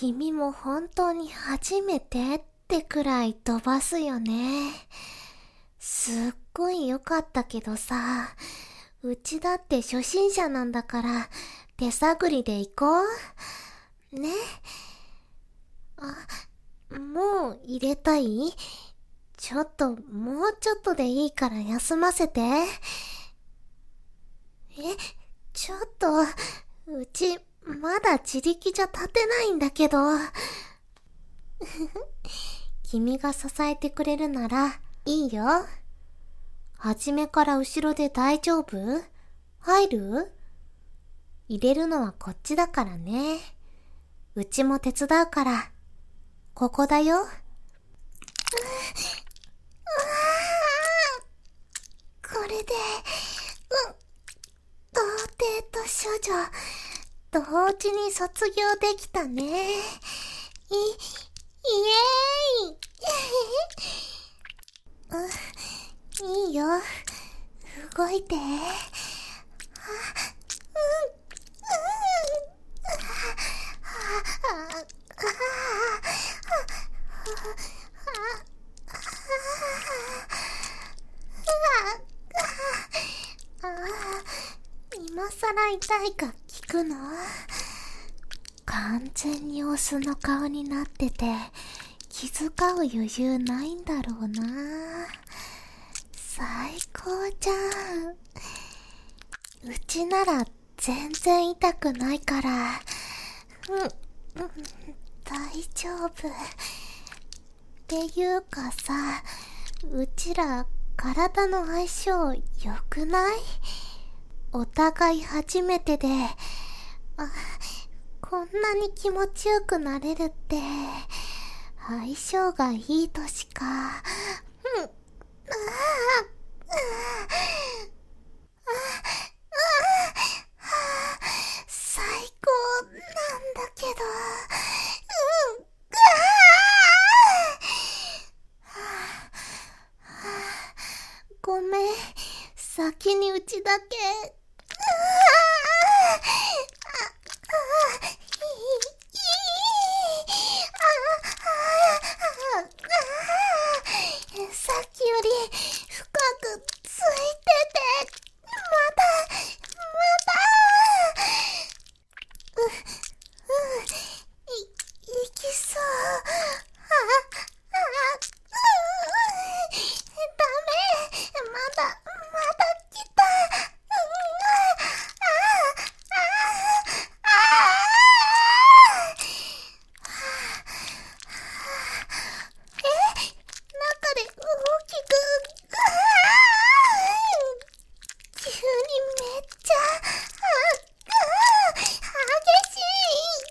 君も本当に初めてってくらい飛ばすよね。すっごい良かったけどさ、うちだって初心者なんだから手探りで行こう。ね。もう入れたい？もうちょっとでいいから休ませて。ちょっと、うち、まだ自力じゃ立てないんだけど。君が支えてくれるなら、いいよ。初めから後ろで大丈夫？入る？入れるのはこっちだからね。うちも手伝うから。ここだよ。これで、童貞と処女、同時に卒業できたね。イエーイいいよ。動いて。今さら痛いか聞くの？完全にオスの顔になってて気遣う余裕ないんだろうな。最高じゃん。うちなら全然痛くないから。大丈夫。っていうかさ、うちら体の相性良くない？お互い初めてで、こんなに気持ちよくなれるって、相性がいいとしか。最高なんだけど。ごめん、先にうちだけ。さっきより深くついてて、まだ、いきそう。ダメ、まだ来た。中で大きく、急にめっちゃ、激しい。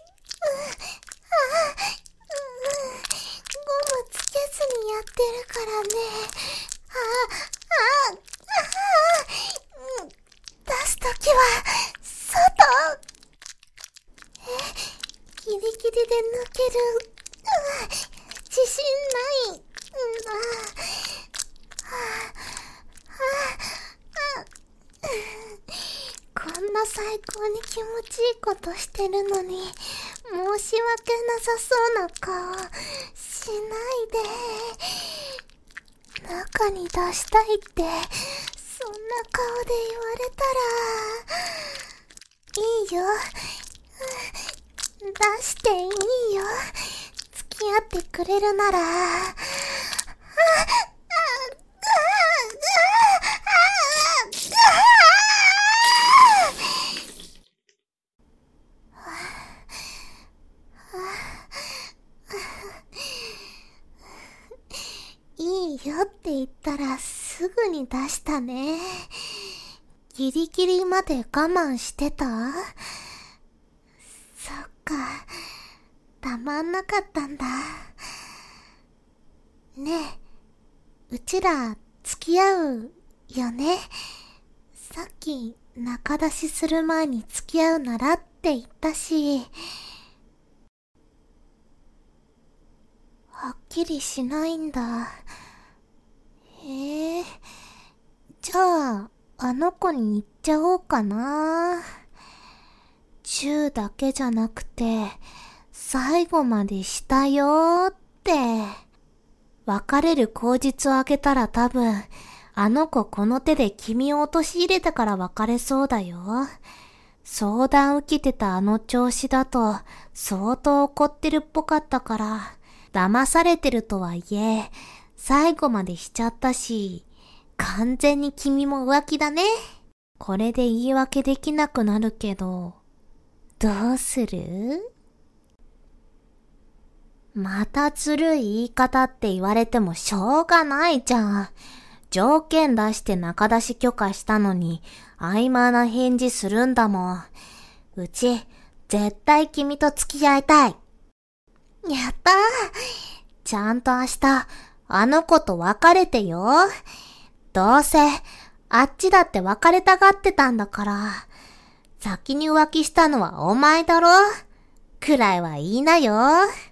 ゴムつけずにやってるからね。出すときは、外。ギリギリで抜ける。自信ない。こんな最高に気持ちいいことしてるのに、申し訳なさそうな顔しないで。中に出したいって、そんな顔で言われたら、いいよ。出していいよ。付き合ってくれるなら。いいよって言ったらすぐに出したね。ギリギリまで我慢してた？そっか、たまんなかったんだ。ねえ、うちら付き合うよね？さっき仲出しする前に付き合うならって言ったし。はっきりしないんだ。じゃあ、あの子に言っちゃおうかな。チューだけじゃなくて、 最後までしたよーって。別れる口実をあげたら多分、あの子この手で君を陥れてから別れそうだよ。相談受けてたあの調子だと相当怒ってるっぽかったから、騙されてるとはいえ、最後までしちゃったし、完全に君も浮気だね。これで言い訳できなくなるけど、どうする？またずるい言い方って言われてもしょうがないじゃん。条件出して仲出し許可したのに曖昧な返事するんだもん。うち、絶対君と付き合いたい。やったー。ちゃんと明日、あの子と別れてよ。どうせ、あっちだって別れたがってたんだから。先に浮気したのはお前だろ。くらいは言いなよ。